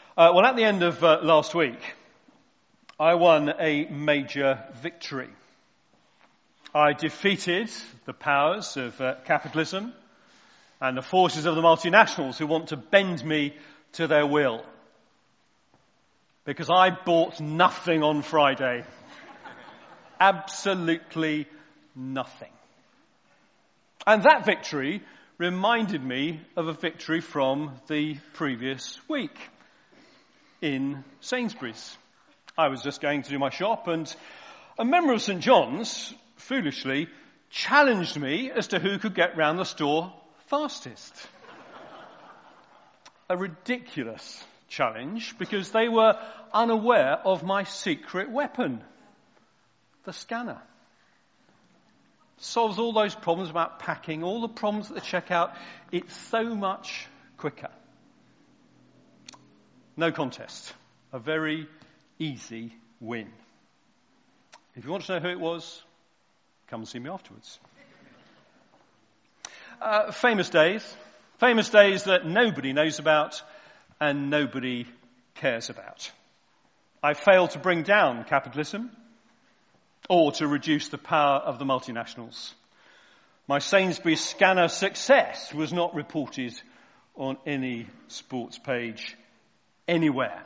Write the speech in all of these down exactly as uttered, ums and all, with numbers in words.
Uh, well, at the end of uh, last week, I won a major victory. I defeated the powers of uh, capitalism and the forces of the multinationals who want to bend me to their will. Because I bought nothing on Friday. Absolutely nothing. And that victory reminded me of a victory from the previous week in Sainsbury's. I was just going to do my shop, and a member of St John's, foolishly, challenged me as to who could get round the store fastest. A ridiculous challenge, because they were unaware of my secret weapon, the scanner. Solves all those problems about packing, all the problems at the checkout. It's so much quicker. No contest. A very easy win. If you want to know who it was, come and see me afterwards. Uh, famous days. Famous days that nobody knows about and nobody cares about. I failed to bring down capitalism or to reduce the power of the multinationals. My Sainsbury's scanner success was not reported on any sports page anywhere.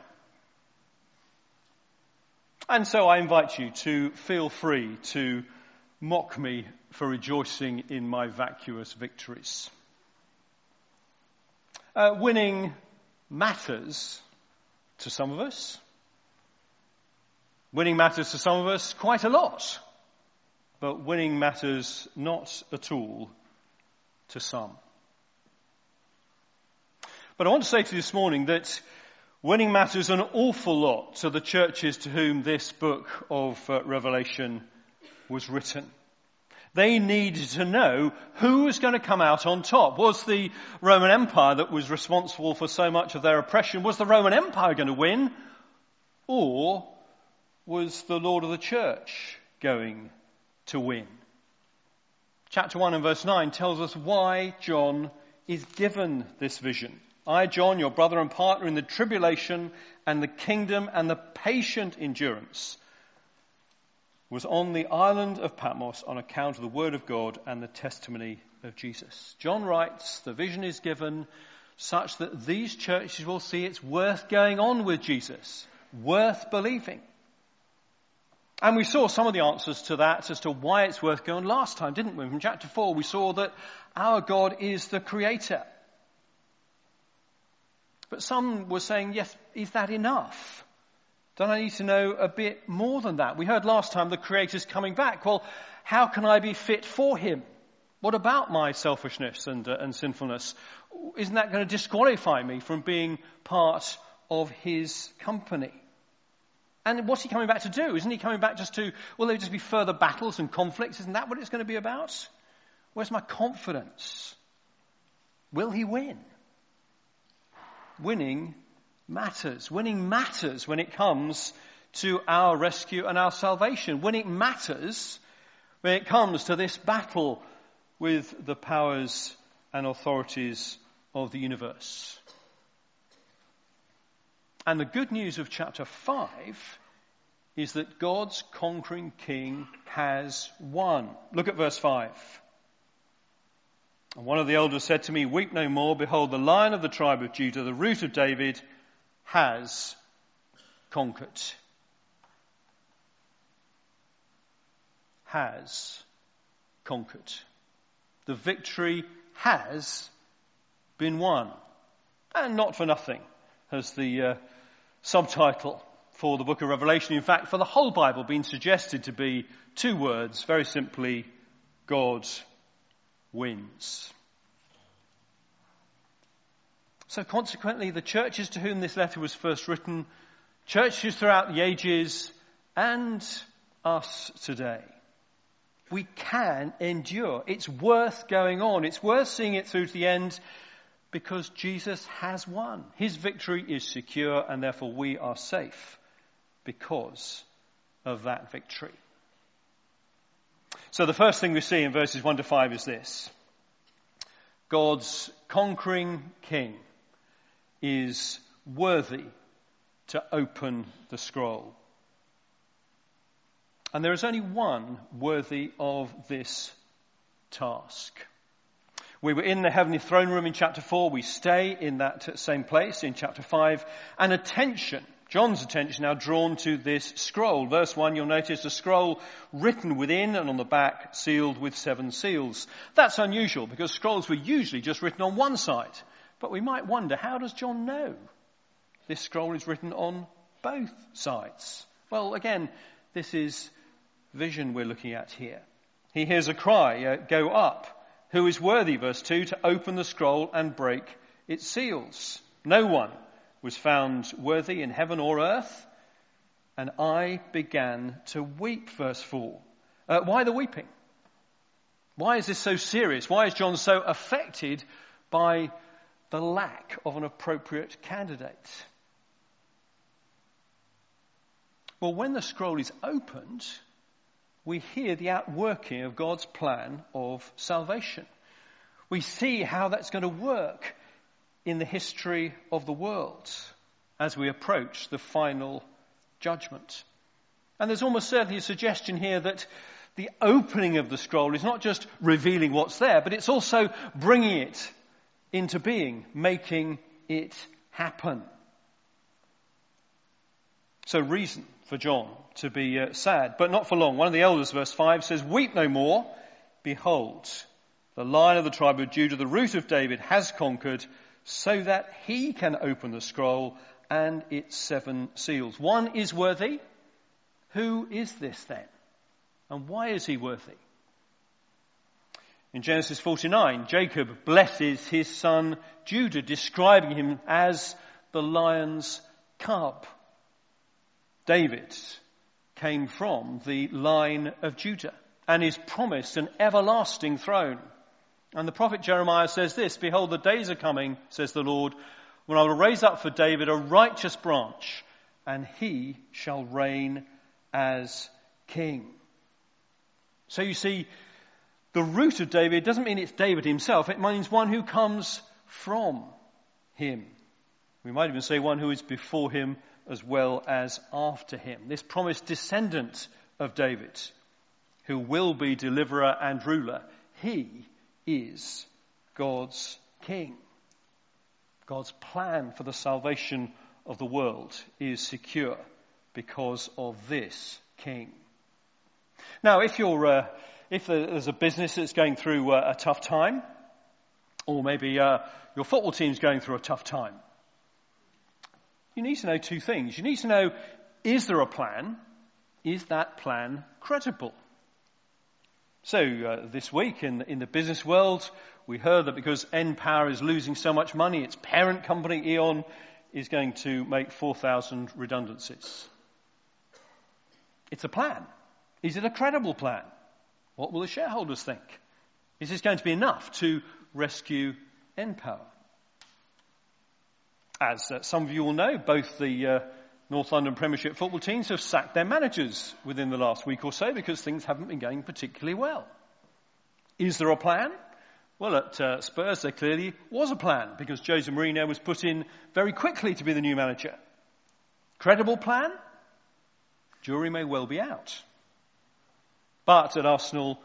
And so I invite you to feel free to mock me for rejoicing in my vacuous victories. Uh, winning matters to some of us. Winning matters to some of us quite a lot. But winning matters not at all to some. But I want to say to you this morning that winning matters an awful lot to the churches to whom this book of uh, Revelation was written. They needed to know who was going to come out on top. Was the Roman Empire that was responsible for so much of their oppression, was the Roman Empire going to win? Or was the Lord of the Church going to win? Chapter one and verse nine tells us why John is given this vision. I, John, your brother and partner in the tribulation and the kingdom and the patient endurance, was on the island of Patmos on account of the word of God and the testimony of Jesus. John writes, the vision is given such that these churches will see it's worth going on with Jesus, worth believing. And we saw some of the answers to that as to why it's worth going last time, didn't we? From chapter four, we saw that our God is the creator. But some were saying, yes, is that enough? Don't I need to know a bit more than that? We heard last time the Creator's coming back. Well, how can I be fit for him? What about my selfishness and, uh, and sinfulness? Isn't that going to disqualify me from being part of his company? And what's he coming back to do? Isn't he coming back just to, will there just be further battles and conflicts? Isn't that what it's going to be about? Where's my confidence? Will he win? Winning matters. Winning matters when it comes to our rescue and our salvation. Winning matters when it comes to this battle with the powers and authorities of the universe. And the good news of chapter five is that God's conquering king has won. Look at verse five. And one of the elders said to me, weep no more. Behold, the Lion of the tribe of Judah, the Root of David, has conquered. Has conquered. The victory has been won. And not for nothing has the uh, subtitle for the book of Revelation, in fact, for the whole Bible, been suggested to be two words, very simply, God wins. So consequently, the churches to whom this letter was first written, churches throughout the ages, and us today, we can endure. It's worth going on. It's worth seeing it through to the end because Jesus has won. His victory is secure, and therefore we are safe because of that victory. So the first thing we see in verses one to five is this. God's conquering king is worthy to open the scroll. And there is only one worthy of this task. We were in the heavenly throne room in chapter four. We stay in that same place in chapter five. And attention, John's attention now drawn to this scroll. Verse one, you'll notice a scroll written within and on the back, sealed with seven seals. That's unusual because scrolls were usually just written on one side. But we might wonder, how does John know this scroll is written on both sides? Well, again, this is vision we're looking at here. He hears a cry, uh, go up. Who is worthy, verse two, to open the scroll and break its seals? No one was found worthy in heaven or earth. And I began to weep, verse four. Uh, why the weeping? Why is this so serious? Why is John so affected by the lack of an appropriate candidate? Well, when the scroll is opened, we hear the outworking of God's plan of salvation. We see how that's going to work in the history of the world as we approach the final judgment. And there's almost certainly a suggestion here that the opening of the scroll is not just revealing what's there, but it's also bringing it into being, making it happen. So reason for John to be uh, sad, but not for long. One of the elders, verse five, says, weep no more. Behold, the Lion of the tribe of Judah, the Root of David, has conquered so that he can open the scroll and its seven seals. One is worthy. Who is this then? And why is he worthy? In Genesis forty-nine, Jacob blesses his son Judah, describing him as the lion's cub. David came from the line of Judah and is promised an everlasting throne. And the prophet Jeremiah says this, behold, the days are coming, says the Lord, when I will raise up for David a righteous branch, and he shall reign as king. So you see, the root of David doesn't mean it's David himself. It means one who comes from him. We might even say one who is before him as well as after him. This promised descendant of David, who will be deliverer and ruler, he is God's king. God's plan for the salvation of the world is secure because of this king. Now, if you're, uh, if there's a business that's going through uh, a tough time, or maybe uh, your football team's going through a tough time, you need to know two things. You need to know, is there a plan? Is that plan credible? So uh, this week in, in the business world, we heard that because N-Power is losing so much money, its parent company, E.ON, is going to make four thousand redundancies. It's a plan. Is it a credible plan? What will the shareholders think? Is this going to be enough to rescue N-Power? As uh, some of you will know, both the uh, North London Premiership football teams have sacked their managers within the last week or so because things haven't been going particularly well. Is there a plan? Well, at uh, Spurs there clearly was a plan because Jose Mourinho was put in very quickly to be the new manager. Credible plan? Jury may well be out. But at Arsenal,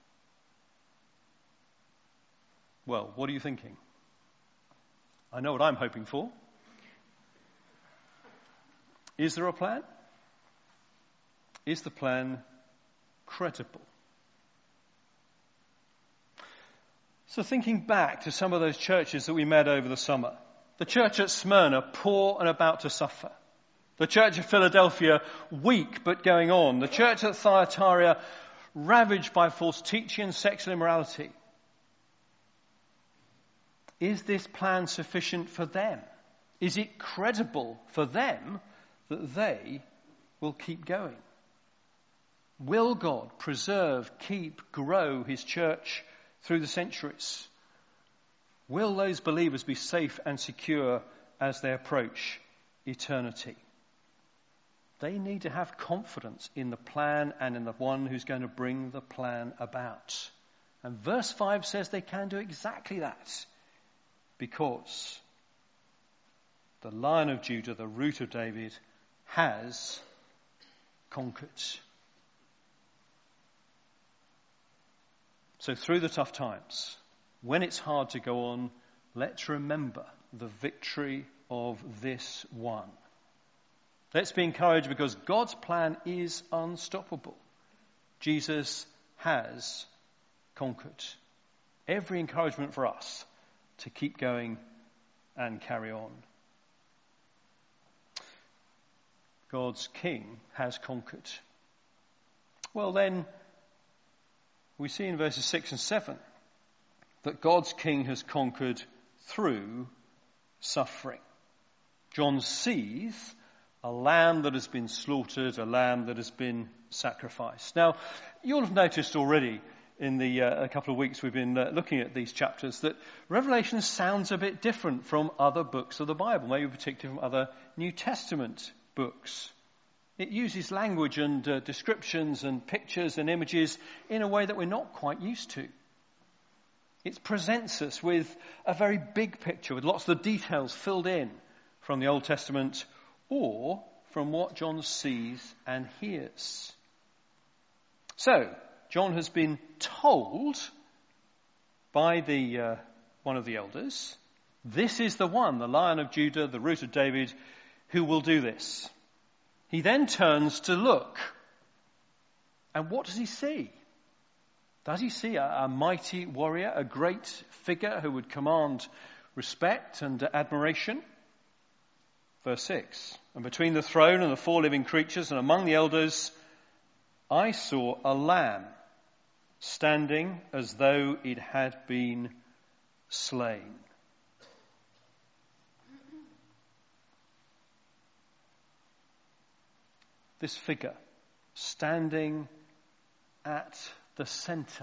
well, what are you thinking? I know what I'm hoping for. Is there a plan? Is the plan credible? So thinking back to some of those churches that we met over the summer. The church at Smyrna, poor and about to suffer. The church at Philadelphia, weak but going on. The church at Thyatira, ravaged by false teaching and sexual immorality. Is this plan sufficient for them? Is it credible for them that they will keep going? Will God preserve, keep, grow his church through the centuries? Will those believers be safe and secure as they approach eternity? They need to have confidence in the plan and in the one who's going to bring the plan about. And verse five says they can do exactly that. Because the Lion of Judah, the Root of David, has conquered. So through the tough times, when it's hard to go on, let's remember the victory of this one. Let's be encouraged because God's plan is unstoppable. Jesus has conquered. Every encouragement for us to keep going and carry on. God's King has conquered. Well then, we see in verses six and seven that God's King has conquered through suffering. John sees a lamb that has been slaughtered, a lamb that has been sacrificed. Now, you'll have noticed already in the uh, a couple of weeks we've been uh, looking at these chapters that Revelation sounds a bit different from other books of the Bible, maybe particularly from other New Testament books. It uses language and uh, descriptions and pictures and images in a way that we're not quite used to. It presents us with a very big picture with lots of the details filled in from the Old Testament or from what John sees and hears. So, John has been told by the uh, one of the elders, this is the one, the Lion of Judah, the Root of David, who will do this. He then turns to look. And what does he see? Does he see a, a mighty warrior, a great figure who would command respect and admiration? Verse six, and between the throne and the four living creatures and among the elders, I saw a lamb standing as though it had been slain. This figure standing at the centre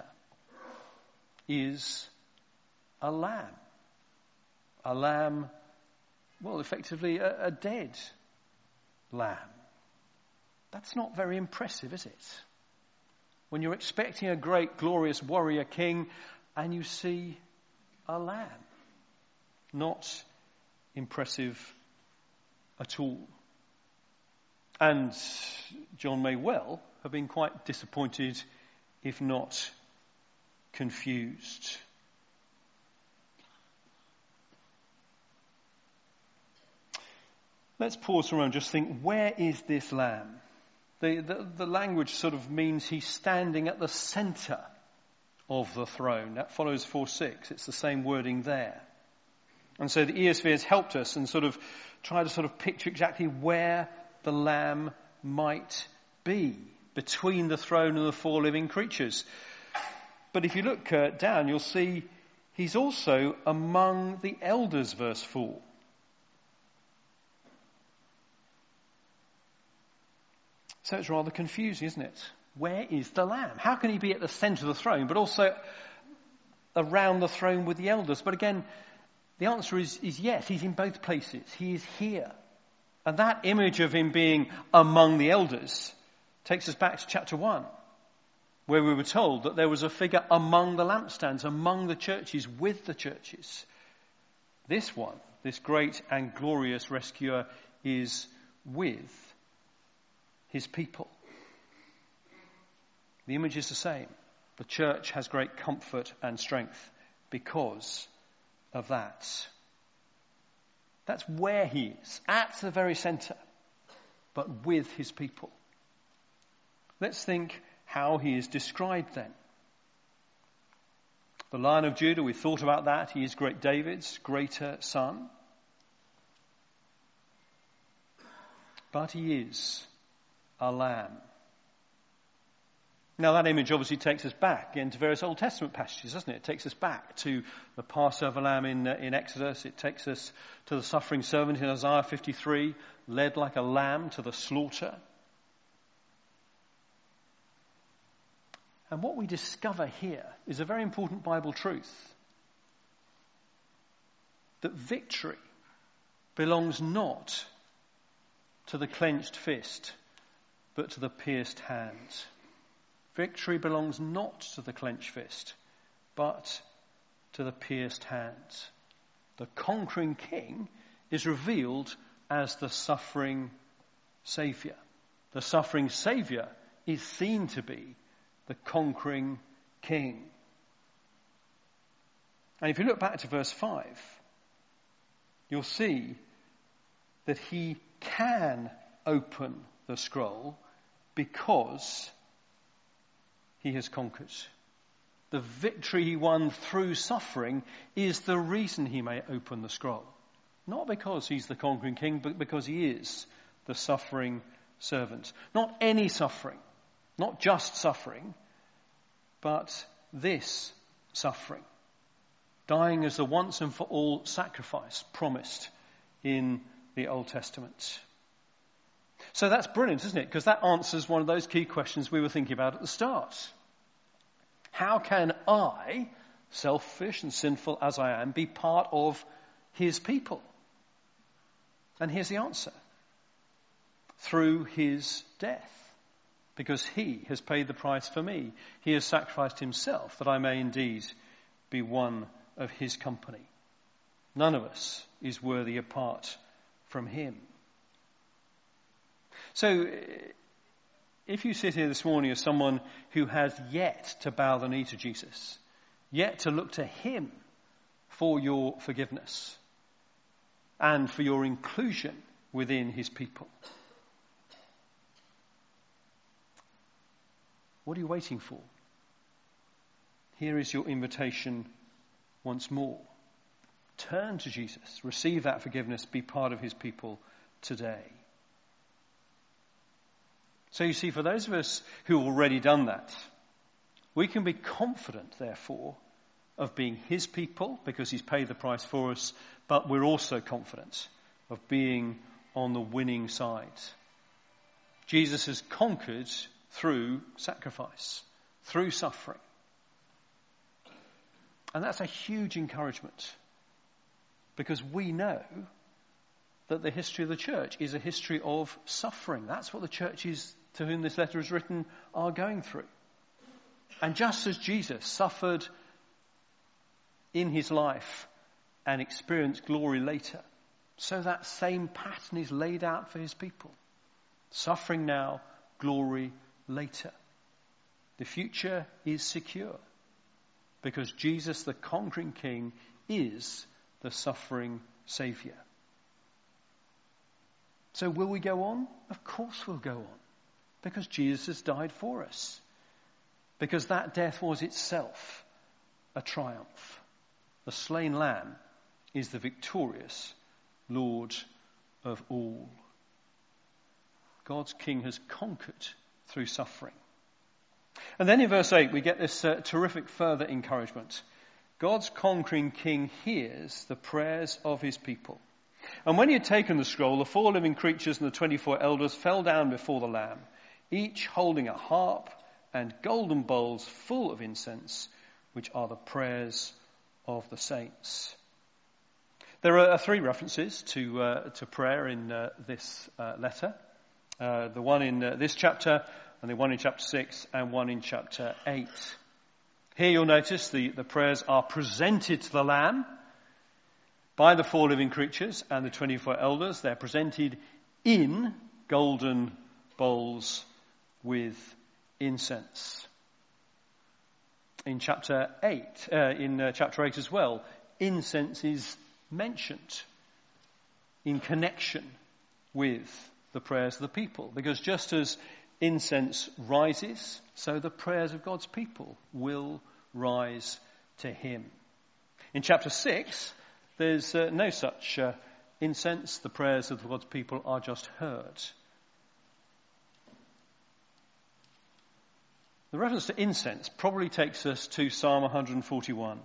is a lamb. A lamb, well, effectively a, a dead lamb. That's not very impressive, is it? When you're expecting a great, glorious warrior king and you see a lamb. Not impressive at all. And John may well have been quite disappointed, if not confused. Let's pause for a moment and just think, where is this lamb? The, the, the language sort of means he's standing at the centre of the throne. That follows four six. It's the same wording there. And so the E S V has helped us and sort of try to sort of picture exactly where the lamb might be between the throne and the four living creatures. But if you look uh, down, you'll see he's also among the elders, verse four. So it's rather confusing, isn't it? Where is the lamb? How can he be at the centre of the throne, but also around the throne with the elders? But again, the answer is, is yes, he's in both places. He is here. And that image of him being among the elders takes us back to chapter one, where we were told that there was a figure among the lampstands, among the churches, with the churches. This one, this great and glorious rescuer, is with his people. The image is the same. The church has great comfort and strength because of that. That's where he is, at the very centre, but with his people. Let's think how he is described then. The Lion of Judah, we thought about that. He is great David's greater son. But he is a lamb. Now that image obviously takes us back into various Old Testament passages, doesn't it? It takes us back to the Passover lamb in, uh, in Exodus. It takes us to the suffering servant in Isaiah fifty-three, led like a lamb to the slaughter. And what we discover here is a very important Bible truth. That victory belongs not to the clenched fist, but to the pierced hand. Victory belongs not to the clenched fist, but to the pierced hand. The conquering king is revealed as the suffering Saviour. The suffering Saviour is seen to be the conquering King. And if you look back to verse five, you'll see that he can open the scroll because he has conquered. The victory he won through suffering is the reason he may open the scroll. Not because he's the conquering king, but because he is the suffering servant. Not any suffering, not just suffering, but this suffering. Dying as the once and for all sacrifice promised in the Old Testament. So that's brilliant, isn't it? Because that answers one of those key questions we were thinking about at the start. How can I, selfish and sinful as I am, be part of his people? And here's the answer. Through his death. Because he has paid the price for me. He has sacrificed himself that I may indeed be one of his company. None of us is worthy apart from him. So, if you sit here this morning as someone who has yet to bow the knee to Jesus, yet to look to him for your forgiveness and for your inclusion within his people, what are you waiting for? Here is your invitation once more. Turn to Jesus, receive that forgiveness, be part of his people today. So you see, for those of us who have already done that, we can be confident, therefore, of being his people because he's paid the price for us, but we're also confident of being on the winning side. Jesus has conquered through sacrifice, through suffering. And that's a huge encouragement because we know that the history of the church is a history of suffering. That's what the churches to whom this letter is written are going through. And just as Jesus suffered in his life and experienced glory later, so that same pattern is laid out for his people. Suffering now, glory later. The future is secure because Jesus, the conquering King, is the suffering Saviour. So will we go on? Of course we'll go on. Because Jesus has died for us. Because that death was itself a triumph. The slain lamb is the victorious Lord of all. God's King has conquered through suffering. And then in verse eight we get this uh, terrific further encouragement. God's conquering King hears the prayers of his people. And when he had taken the scroll, the four living creatures and the twenty-four elders fell down before the Lamb, each holding a harp and golden bowls full of incense, which are the prayers of the saints. There are three references to uh, to prayer in uh, this uh, letter. Uh, the one in uh, this chapter, and the one in chapter six, and one in chapter eight. Here you'll notice the, the prayers are presented to the Lamb by the four living creatures and the twenty-four elders. They're presented in golden bowls with incense. In chapter eight, uh, in uh, chapter eight as well, incense is mentioned in connection with the prayers of the people. Because just as incense rises, so the prayers of God's people will rise to him. In chapter six, there's uh, no such uh, incense. The prayers of God's people are just heard. The reference to incense probably takes us to Psalm one forty-one.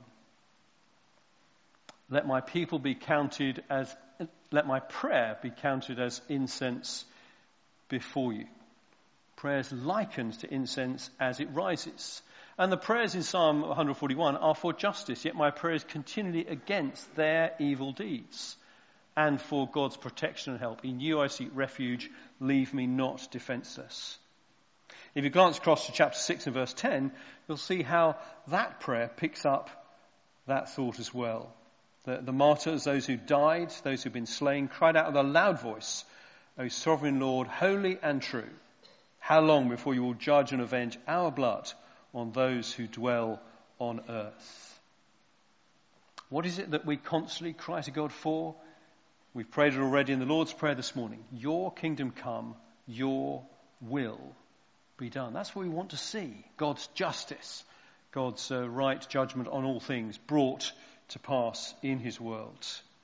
Let my people be counted as, let my prayer be counted as incense before you. Prayers likened to incense as it rises. And the prayers in Psalm one forty-one are for justice, yet my prayer is continually against their evil deeds and for God's protection and help. In you I seek refuge, leave me not defenseless. If you glance across to chapter six and verse ten, you'll see how that prayer picks up that thought as well. The, the martyrs, those who died, those who've been slain, cried out with a loud voice, O sovereign Lord, holy and true, how long before you will judge and avenge our blood on those who dwell on earth? What is it that we constantly cry to God for? We've prayed it already in the Lord's Prayer this morning. Your kingdom come, your will be done. That's what we want to see. God's justice, God's uh, right judgment on all things brought to pass in his world.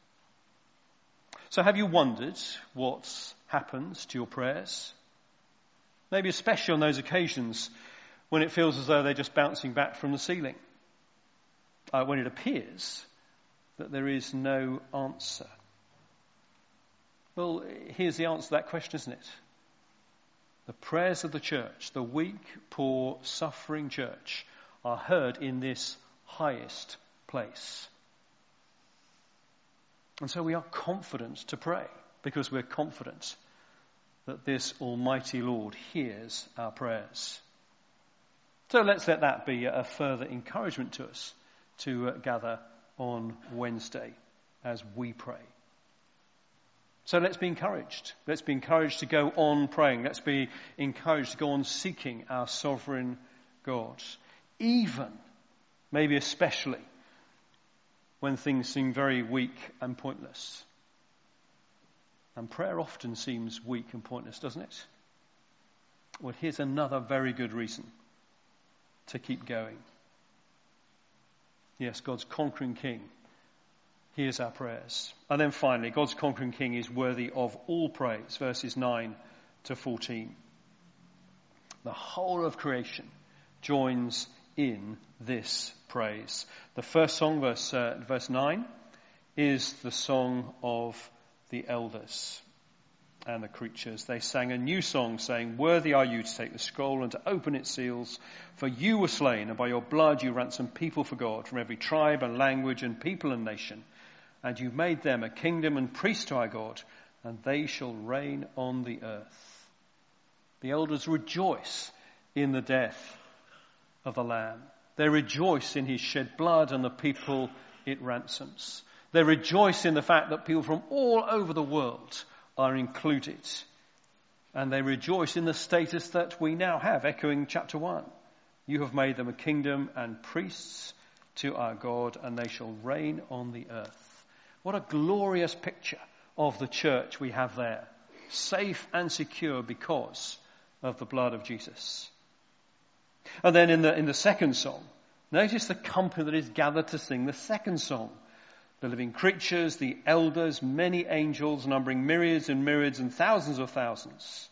So have you wondered what happens to your prayers? Maybe especially on those occasions when it feels as though they're just bouncing back from the ceiling. Uh, when it appears that there is no answer. Well, here's the answer to that question, isn't it? The prayers of the church, the weak, poor, suffering church, are heard in this highest place. And so we are confident to pray because we're confident that this Almighty Lord hears our prayers. So let's let that be a further encouragement to us to uh, gather on Wednesday as we pray. So let's be encouraged. Let's be encouraged to go on praying. Let's be encouraged to go on seeking our sovereign God. Even, maybe especially, when things seem very weak and pointless. And prayer often seems weak and pointless, doesn't it? Well, here's another very good reason to keep going. Yes, God's conquering King hears our prayers. And then finally, God's conquering King is worthy of all praise, verses nine to fourteen. The whole of creation joins in this praise. The first song, verse, uh, verse nine, is the song of the elders and the creatures. They sang a new song saying, worthy are you to take the scroll and to open its seals, for you were slain, and by your blood you ransomed people for God from every tribe and language and people and nation. And you made them a kingdom and priests to our God, and they shall reign on the earth. The elders rejoice in the death of the Lamb. They rejoice in his shed blood and the people it ransoms. They rejoice in the fact that people from all over the world are included. And they rejoice in the status that we now have, echoing chapter one. You have made them a kingdom and priests to our God, and they shall reign on the earth. What a glorious picture of the church we have there. Safe and secure because of the blood of Jesus. And then in the, in the second song, notice the company that is gathered to sing the second song. The living creatures, the elders, many angels, numbering myriads and myriads and thousands of thousands.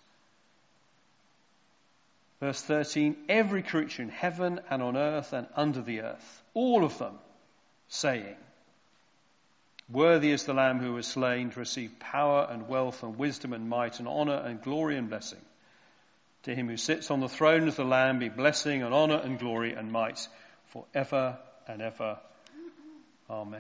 Verse thirteen, every creature in heaven and on earth and under the earth, all of them saying, worthy is the Lamb who was slain to receive power and wealth and wisdom and might and honor and glory and blessing. To him who sits on the throne as the Lamb be blessing and honor and glory and might forever and ever. Amen.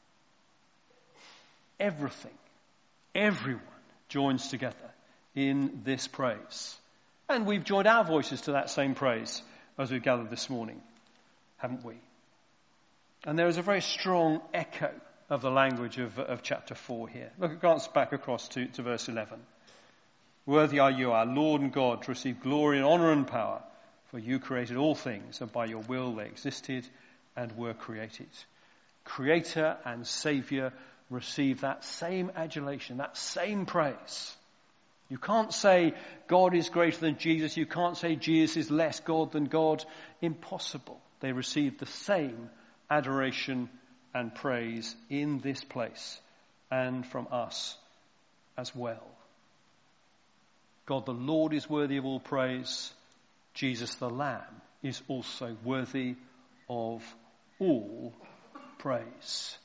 Everything, everyone joins together in this praise. And we've joined our voices to that same praise as we've gathered this morning, haven't we? And there is a very strong echo of the language of, of chapter four here. Look, glance back across to, to verse eleven. Worthy are you, our Lord and God, to receive glory and honor and power, for you created all things, and by your will they existed and were created. Creator and Saviour receive that same adulation, that same praise. You can't say God is greater than Jesus. You can't say Jesus is less God than God. Impossible. They receive the same adoration and praise in this place and from us as well. God the Lord is worthy of all praise. Jesus the Lamb is also worthy of all praise.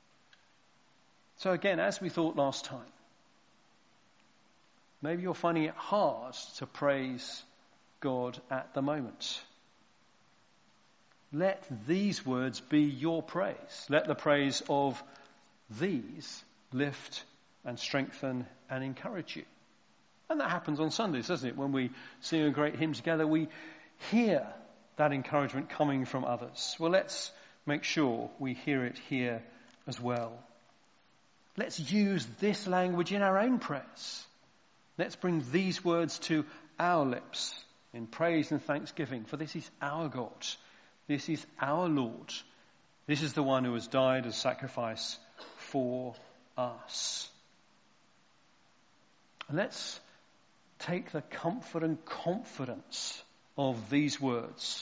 So again, as we thought last time, maybe you're finding it hard to praise God at the moment. Let these words be your praise. Let the praise of these lift and strengthen and encourage you. And that happens on Sundays, doesn't it? When we sing a great hymn together, we hear that encouragement coming from others. Well, let's make sure we hear it here as well. Let's use this language in our own prayers. Let's bring these words to our lips in praise and thanksgiving, for this is our God. This is our Lord. This is the one who has died as sacrifice for us. And let's take the comfort and confidence of these words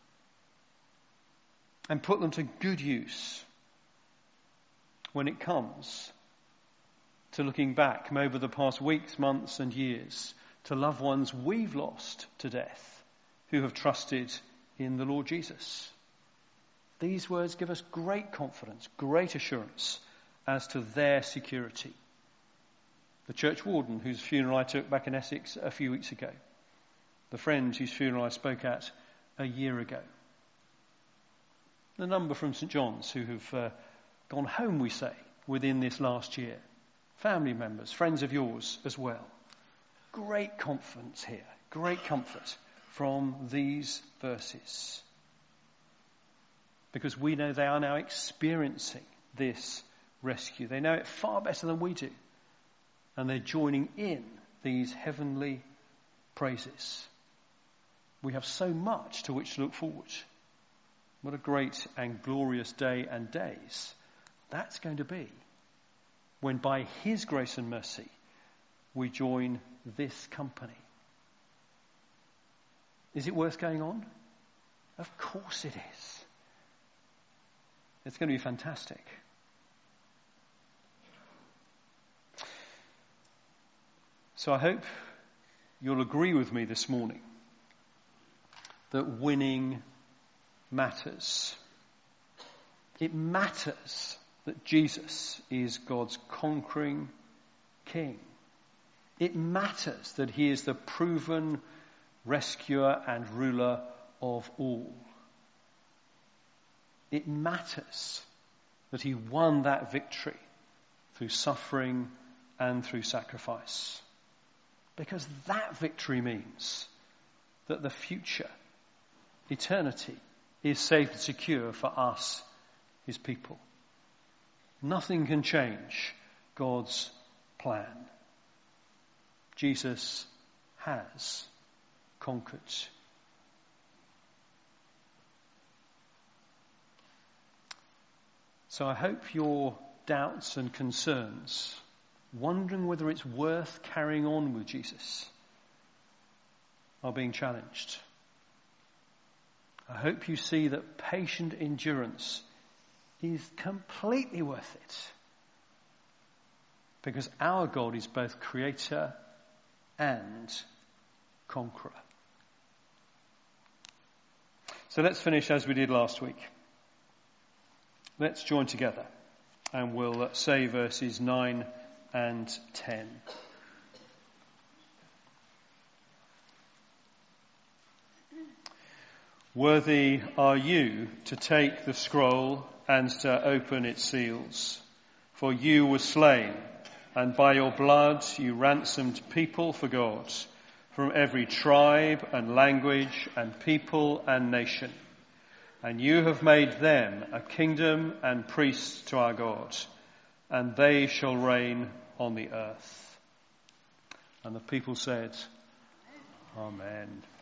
and put them to good use when it comes to looking back over the past weeks, months and years to loved ones we've lost to death who have trusted in the Lord Jesus. These words give us great confidence, great assurance as to their security. The church warden whose funeral I took back in Essex a few weeks ago. The friend whose funeral I spoke at a year ago. The number from St John's who have uh, gone home, we say, within this last year. Family members, friends of yours as well. Great confidence here, great comfort from these verses. Because we know they are now experiencing this rescue. They know it far better than we do. And they're joining in these heavenly praises. We have so much to which to look forward. What a great and glorious day and days that's going to be when by his grace and mercy we join this company. Is it worth going on? Of course it is. It's going to be fantastic. So I hope you'll agree with me this morning that winning matters. It matters that Jesus is God's conquering King. It matters that he is the proven rescuer and ruler of all. It matters that he won that victory through suffering and through sacrifice. Because that victory means that the future, eternity, is safe and secure for us, his people. Nothing can change God's plan. Jesus has conquered. So I hope your doubts and concerns, wondering whether it's worth carrying on with Jesus, are being challenged. I hope you see that patient endurance is completely worth it. Because our God is both creator and conqueror. So let's finish as we did last week. Let's join together and we'll say verses nine and ten. Worthy are you to take the scroll and to open its seals. For you were slain, and by your blood you ransomed people for God, from every tribe and language and people and nation. And you have made them a kingdom and priests to our God, and they shall reign on the earth. And the people said, Amen.